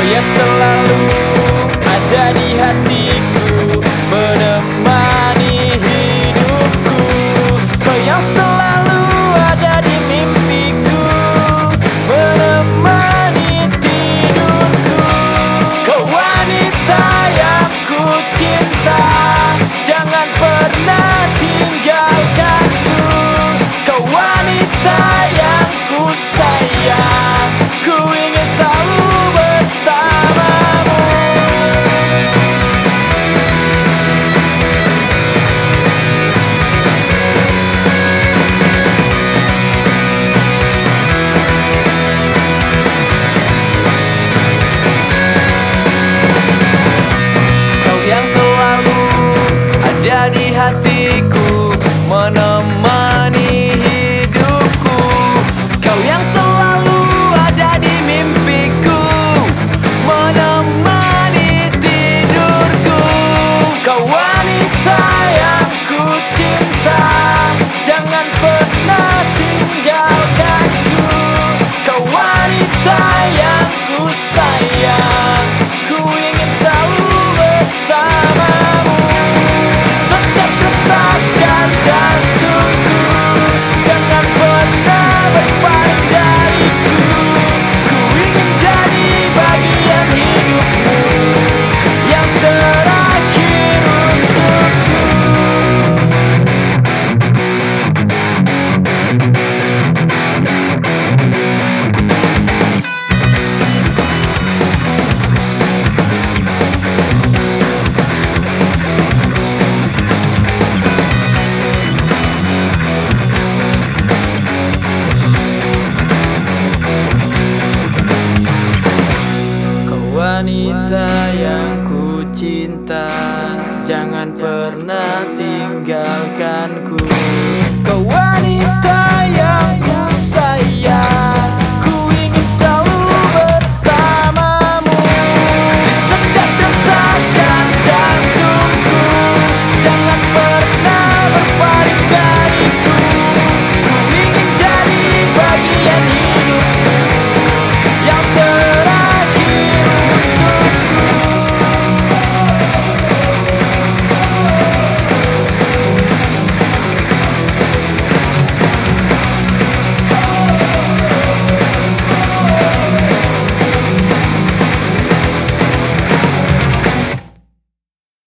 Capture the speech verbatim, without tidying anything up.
yang selalu ada di hatiku, menemani hidupku. Kau yang selalu ada di mimpiku, menemani tidurku. Kau wanita yang ku cinta, jangan pernah tinggalkanku. Kau wanita yang ku sayang, ku ingin selalu bersamamu. Kau yang selalu ada di hatiku, menemani hidupku. Kau yang selalu ada di mimpiku, menemani tidurku. Kau wanita yang ku cinta, jangan pernah tinggalkanku. Kau wanita yang ku sayang, ku ingin selalu bersamamu. Setiap detakan jantungku, jangan pernah berpaling dariku. Ku ingin jadi bagian hidupmu yang terakhir untukku. Wanita yang ku cinta, jangan pernah tinggalkanku. Kau wanita yang ku sayang,